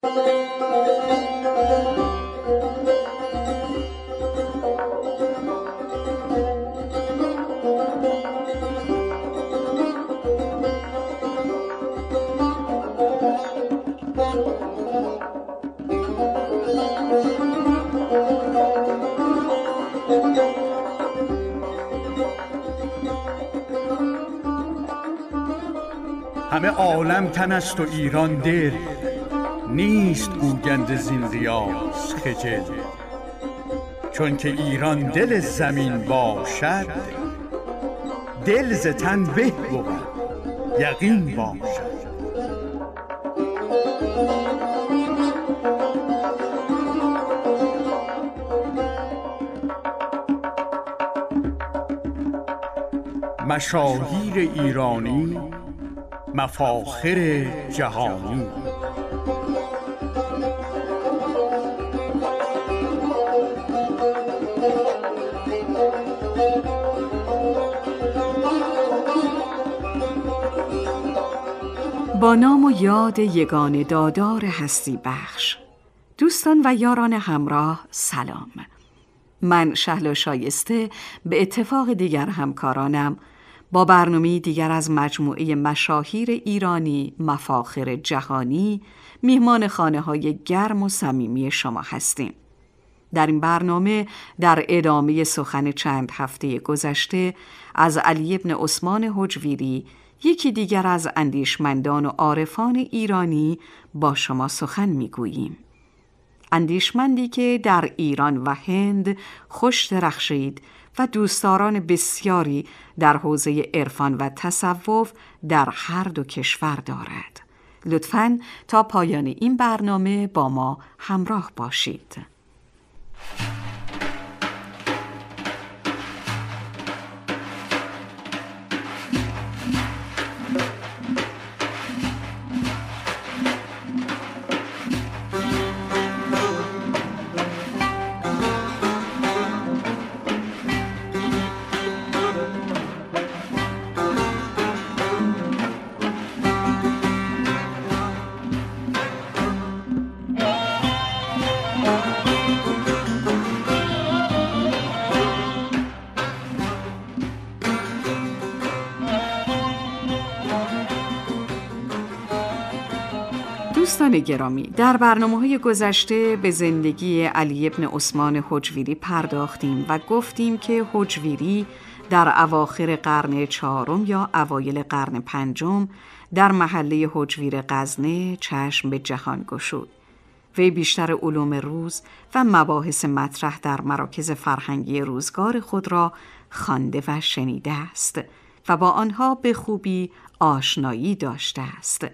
همه عالم تن است و ایران دل، نیست گوگند زین ریاض خجل. چون که ایران دل زمین باشد، دل ز تن به بود یقین باشد. مشاهیر ایرانی، مفاخر جهانی. با نام و یاد یگانه دادار هستی بخش. دوستان و یاران همراه سلام. من شهلا شایسته به اتفاق دیگر همکارانم با برنامه دیگر از مجموعه مشاهیر ایرانی مفاخر جهانی میهمان خانه‌های گرم و صمیمی شما هستیم. در این برنامه در ادامه سخن چند هفته گذشته از علی بن عثمان حجویری، یکی دیگر از اندیشمندان و عارفان ایرانی، با شما سخن میگوییم. اندیشمندی که در ایران و هند خوش درخشید و دوستداران بسیاری در حوزه عرفان و تصوف در هر دو کشور دارد. لطفاً تا پایان این برنامه با ما همراه باشید. دوستان گرامی، در برنامه‌های گذشته به زندگی علی بن عثمان حجویری پرداختیم و گفتیم که حجویری در اواخر قرن چهارم یا اوایل قرن پنجم در محله حجویر غزنه چشم به جهان گشود. وی بیشتر علوم روز و مباحث مطرح در مراکز فرهنگی روزگار خود را خوانده و شنیده است و با آنها به خوبی آشنایی داشته است.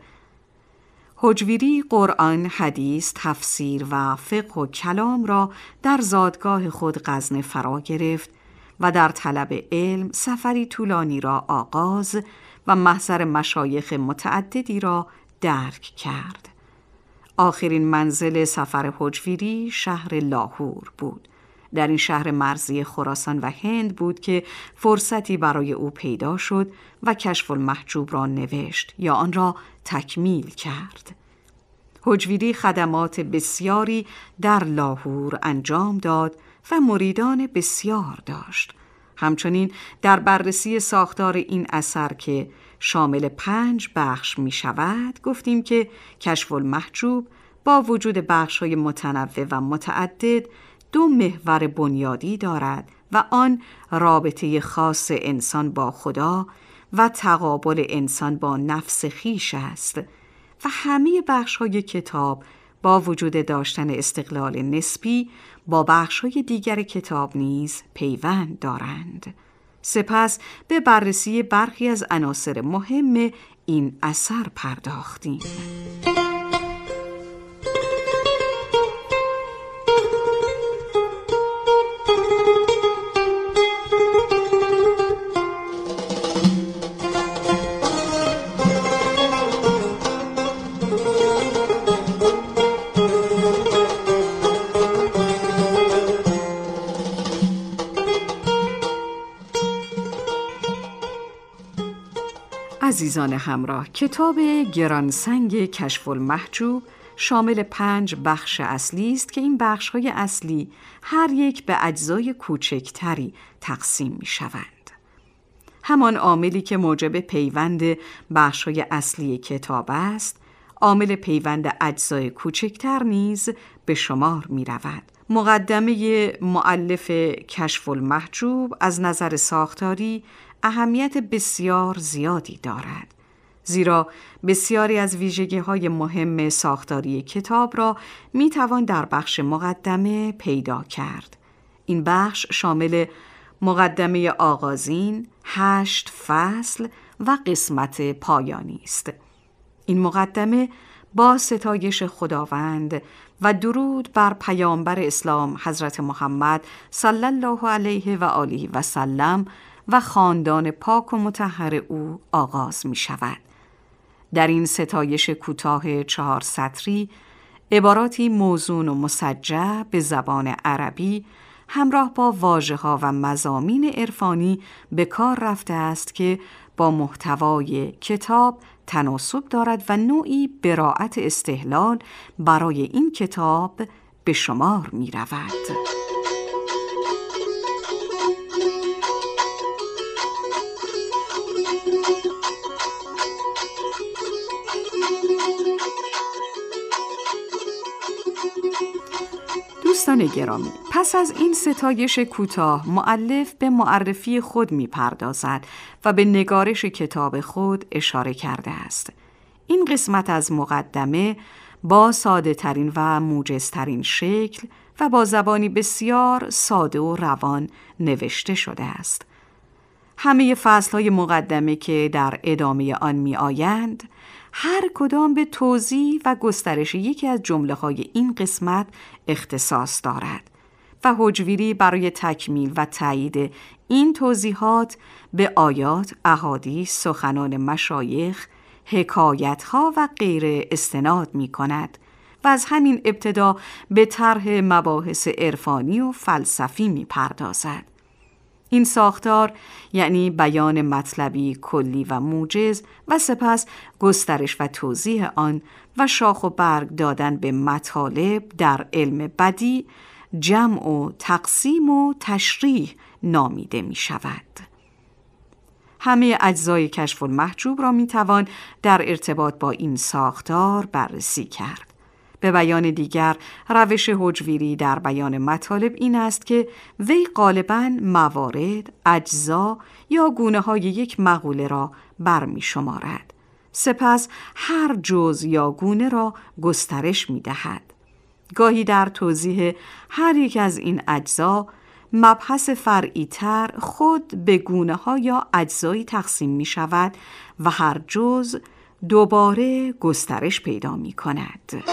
حجویری قرآن، حدیث، تفسیر و فقه و کلام را در زادگاه خود غزنه فرا گرفت و در طلب علم سفری طولانی را آغاز و محضر مشایخ متعددی را درک کرد. آخرین منزل سفر حجویری شهر لاهور بود. در این شهر مرزی خراسان و هند بود که فرصتی برای او پیدا شد و کشف المحجوب را نوشت یا آن را تکمیل کرد. حجویری خدمات بسیاری در لاهور انجام داد و مریدان بسیار داشت. همچنین در بررسی ساختار این اثر که شامل 5 بخش می شود، گفتیم که کشف المحجوب با وجود بخش‌های متنوع و متعدد 2 محور بنیادی دارد و آن رابطه خاص انسان با خدا و تقابل انسان با نفس خویش است و همه بخش‌های کتاب با وجود داشتن استقلال نسبی با بخش‌های دیگر کتاب نیز پیوند دارند. سپس به بررسی برخی از عناصر مهم این اثر پرداختیم. عزیزان همراه، کتاب گرانسنگ کشف المحجوب شامل 5 بخش اصلی است که این بخش‌های اصلی هر یک به اجزای کوچکتری تقسیم می‌شوند. همان عاملی که موجب پیوند بخش‌های اصلی کتاب است، عامل پیوند اجزای کوچکتر نیز به شمار می‌رود. مقدمه مؤلف کشف المحجوب از نظر ساختاری اهمیت بسیار زیادی دارد، زیرا بسیاری از ویژگی‌های مهم ساختاری کتاب را می‌توان در بخش مقدمه پیدا کرد. این بخش شامل مقدمه آغازین، 8 فصل و قسمت پایانی است. این مقدمه با ستایش خداوند و درود بر پیامبر اسلام حضرت محمد صلی الله علیه و آله و سلم و خاندان پاک و مطهر او آغاز می شود. در این ستایش کوتاه 4 سطری عباراتی موزون و مسجع به زبان عربی همراه با واژه‌ها و مضامین عرفانی به کار رفته است که با محتوای کتاب تناسب دارد و نوعی براءت استحلال برای این کتاب به شمار می رود. دوستان گرامی، پس از این ستایش کوتاه مؤلف به معرفی خود می‌پردازد و به نگارش کتاب خود اشاره کرده است. این قسمت از مقدمه با ساده ترین و موجزترین شکل و با زبانی بسیار ساده و روان نوشته شده است. همه فصل‌های مقدمه که در ادامه آن می‌آیند، هر کدام به توضیح و گسترش یکی از جمله‌های این قسمت اختصاص دارد و هجویری برای تکمیل و تایید این توضیحات به آیات، احادیث، سخنان مشایخ، حکایت‌ها و غیره استناد می‌کند و از همین ابتدا به طرح مباحث عرفانی و فلسفی می‌پردازد. این ساختار یعنی بیان مطلبی کلی و موجز و سپس گسترش و توضیح آن و شاخ و برگ دادن به مطالب در علم بدیع، جمع و تقسیم و تشریح نامیده می شود. همه اجزای کشف المحجوب را می توان در ارتباط با این ساختار بررسی کرد. به بیان دیگر، روش هجویری در بیان مطالب این است که وی غالباً موارد، اجزا یا گونه‌های یک مقوله را برمی شمارد. سپس هر جزء یا گونه را گسترش می دهد. گاهی در توضیح هر یک از این اجزا، مبحث فرعی تر خود به گونه‌ها یا اجزایی تقسیم می شود و هر جزء دوباره گسترش پیدا می کند.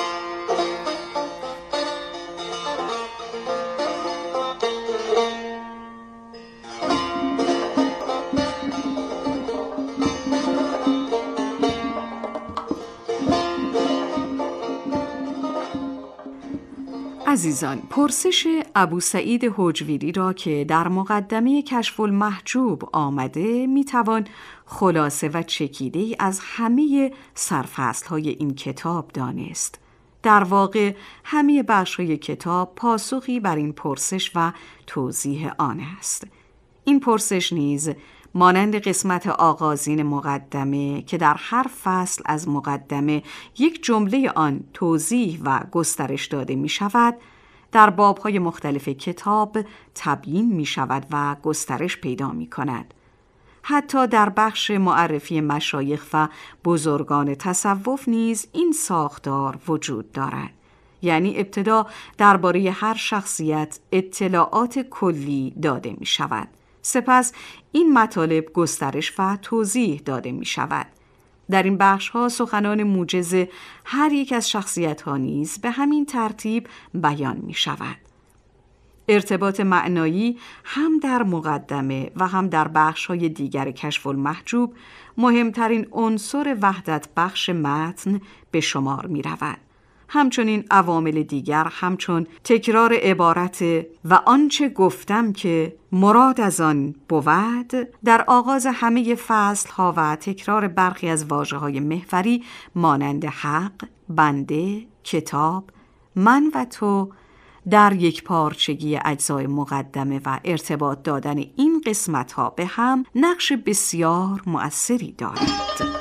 عزیزان، پرسش ابوسعید هجویری را که در مقدمه کشف المحجوب آمده میتوان خلاصه و چکیده از همه سرفصل‌های این کتاب دانست. در واقع همه بخش‌های کتاب پاسخی بر این پرسش و توضیح آن است. این پرسش نیز مانند قسمت آغازین مقدمه که در هر فصل از مقدمه یک جمله آن توضیح و گسترش داده می شود، در بابهای مختلف کتاب تبیین می شود و گسترش پیدا می کند. حتی در بخش معرفی مشایخ و بزرگان تصوف نیز این ساختار وجود دارد. یعنی ابتدا درباره هر شخصیت اطلاعات کلی داده می شود. سپس این مطالب گسترش و توضیح داده می شود. در این بخش ها سخنان موجز هر یک از شخصیت ها نیز به همین ترتیب بیان می شود. ارتباط معنایی هم در مقدمه و هم در بخش های دیگر کشف المحجوب مهمترین عنصر وحدت بخش متن به شمار می رود همچنین عوامل دیگر همچون تکرار عبارت و آنچه گفتم که مراد از آن بود در آغاز همه فصل‌ها و تکرار برخی از واژه‌های محوری مانند حق، بنده، کتاب، من و تو در یک پارچگی اجزای مقدمه و ارتباط دادن این قسمت‌ها به هم نقش بسیار مؤثری دارد.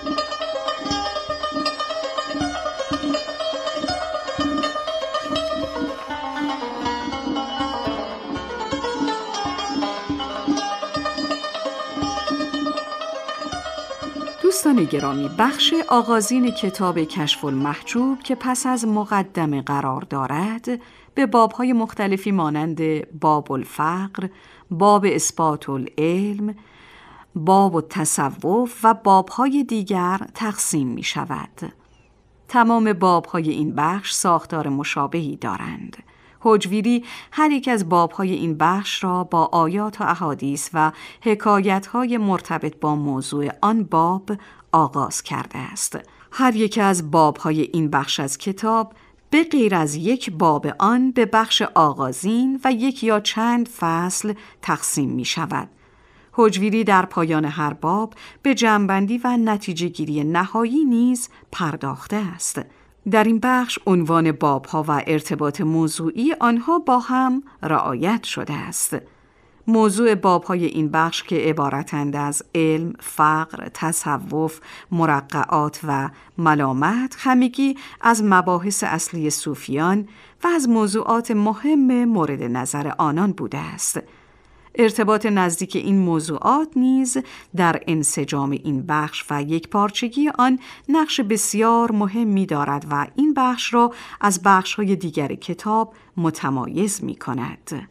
دوستان گرامی، بخش آغازین کتاب کشف المحجوب که پس از مقدمه قرار دارد به باب‌های مختلفی مانند باب الفقر، باب اثبات العلم، باب التصوف و باب‌های دیگر تقسیم می شود. تمام باب‌های این بخش ساختار مشابهی دارند. هجویری هر یک از باب‌های این بخش را با آیات و احادیث و حکایت‌های مرتبط با موضوع آن باب آغاز کرده است. هر یک از باب‌های این بخش از کتاب به غیر از یک باب آن به بخش آغازین و یک یا چند فصل تقسیم می شود. هجویری در پایان هر باب به جمع‌بندی و نتیجه گیری نهایی نیز پرداخته است. در این بخش عنوان باب‌ها و ارتباط موضوعی آنها با هم رعایت شده است. موضوع باب‌های این بخش که عبارتند از علم، فقر، تصوف، مرقعات و ملامت همگی از مباحث اصلی صوفیان و از موضوعات مهم مورد نظر آنان بوده است. ارتباط نزدیک این موضوعات نیز در انسجام این بخش و یک پارچگی آن نقش بسیار مهمی دارد و این بخش را از بخش‌های دیگر کتاب متمایز می‌کند.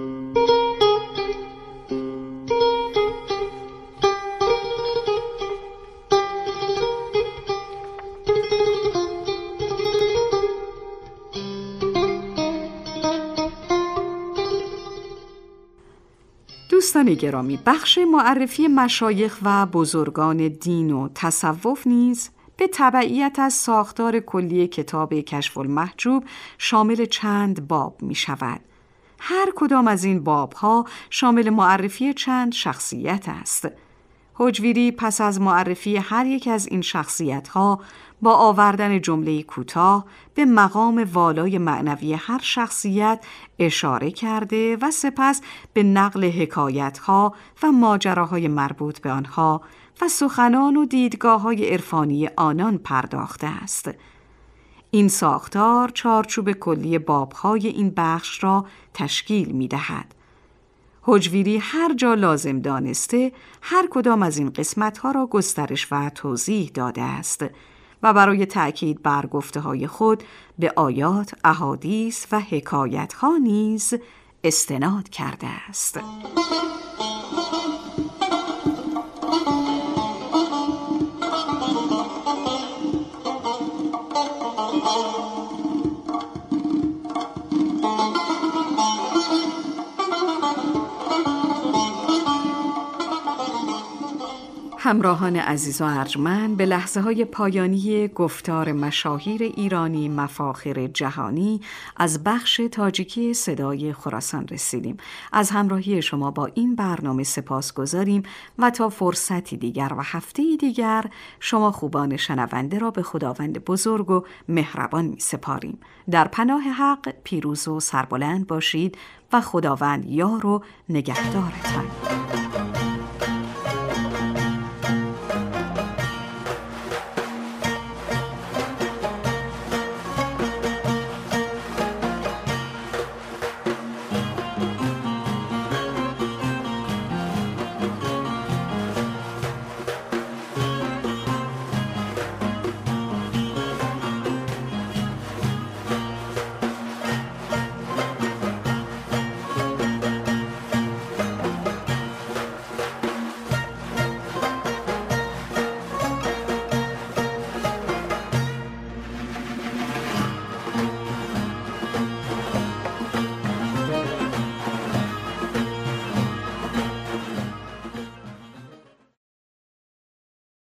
دوستان گرامی، بخش معرفی مشایخ و بزرگان دین و تصوف نیز به تبعیت از ساختار کلی کتاب کشف المحجوب شامل چند باب می شود. هر کدام از این بابها شامل معرفی چند شخصیت است. هجویری پس از معرفی هر یک از این شخصیت‌ها با آوردن جمله کوتاه به مقام والای معنوی هر شخصیت اشاره کرده و سپس به نقل حکایت‌ها و ماجراهای مربوط به آنها و سخنان و دیدگاه‌های عرفانی آنان پرداخته است. این ساختار چارچوب کلی باب‌های این بخش را تشکیل می‌دهد. هجویری هر جا لازم دانسته هر کدام از این قسمت‌ها را گسترش و توضیح داده است و برای تأکید بر گفته‌های خود به آیات، احادیث و حکایت‌ها نیز استناد کرده است. همراهان عزیز و ارجمند، به لحظه‌های پایانی گفتار مشاهیر ایرانی مفاخر جهانی از بخش تاجیکی صدای خراسان رسیدیم. از همراهی شما با این برنامه سپاسگزاریم و تا فرصتی دیگر و هفته‌ای دیگر شما خوبان شنونده را به خداوند بزرگ و مهربان می‌سپاریم. در پناه حق پیروز و سربلند باشید و خداوند یار و نگهدارتان.